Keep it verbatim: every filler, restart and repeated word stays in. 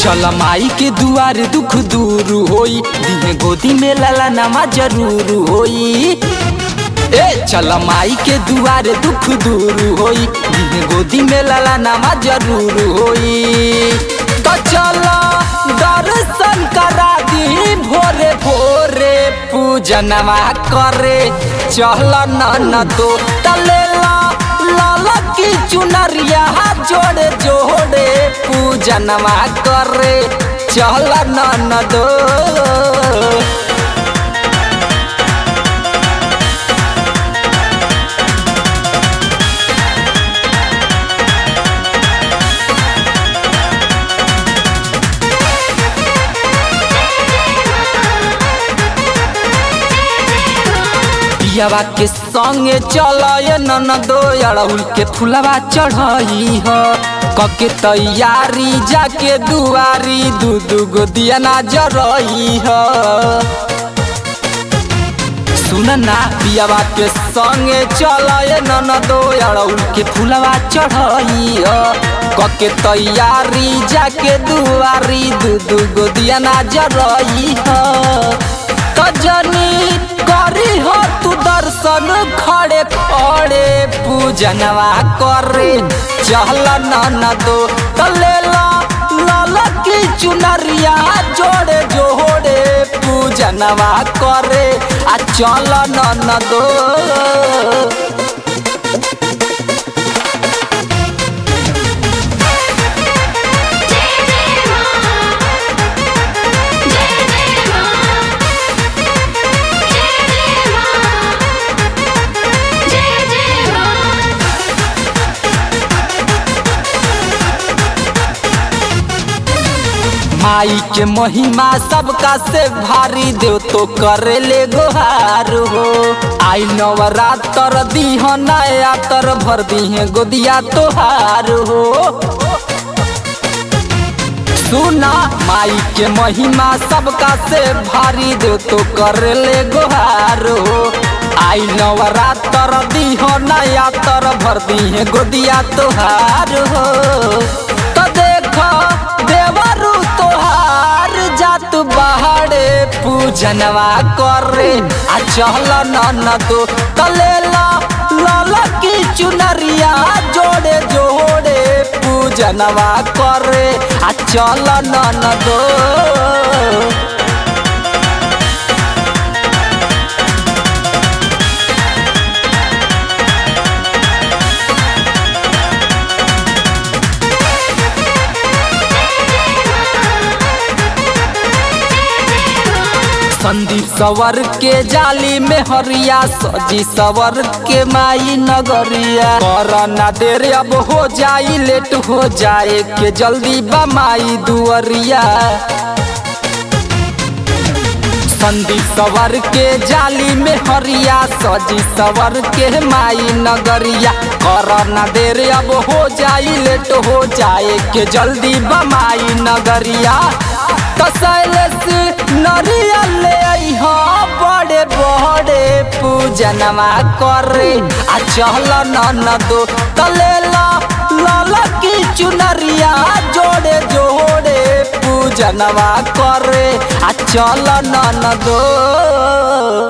चल माई के दुआर दुख दूर होई, दिहे गोदी में लाला नमा जरूर होई। ए चल माई के दुआर दुख दूर होई, दिहे गोदी में लाला नमा जरूर होई। तो चल दर्शन करा दी भोरे भोरे, पूजनवा करे चल न तो तलेला लाला की चुनरिया जोड़े जोड़े, पूजनवा करे चल न दो। पियावा के संगे चलय ननदो, अड़हुल के फुलवा चढ़ई ह कके तैयारी जाके दुआरी, दू दू गो दिया ना जरई ह। सुन ना पियावा के संगे चलय ननदो, अड़हुल के फुलवा चढ़ई ह कके तैयारी जाके दुआरी, दू दू गो दिया ना जरई ह। तजनी करी हो तू दर्शन खड़े खड़े, पूजनवा करे चल न दो तलेला लाला की चुनरिया जोड़े जोड़े, पूजनवा करे आ चल न दो। माई के महिमा सबका से भारी, देव तो करे ले गोहार हो। आई नवरात्र दीह नया तर, भर दीहे गोदिया तोहार हो। सुना माई के महिमा सबका से भारी, देव तो करे ले गोहार हो। आई नवरात्र दीह नया तर, भर दीहे गोदिया तोहार हो। तो देखो देवरू तोहार जात बहाड़े, पूजनवा करे आ चल न तो तलेला लाला की चुनरिया जोड़े जोड़े, पूजनवा करे आ चल न दो। संदीप सवर के जाली में हरिया, सजी सवर के माई नगरिया। करना देर अब हो जाई लेट, हो जाए के जल्दी बमाई दुअरिया। संदीप सवर के जाली में हरिया, सजी सवर के माई नगरिया। करना देर अब हो जाई लेट, हो जाए के जल्दी बमाई नगरिया। तसैलस नरिया ले अइहा बड़े बड़े, पूजनवा करे आ चल न दो तलेला लाला की चुनरिया जोड़े जोड़े, पूजनवा करे आ चल न दो।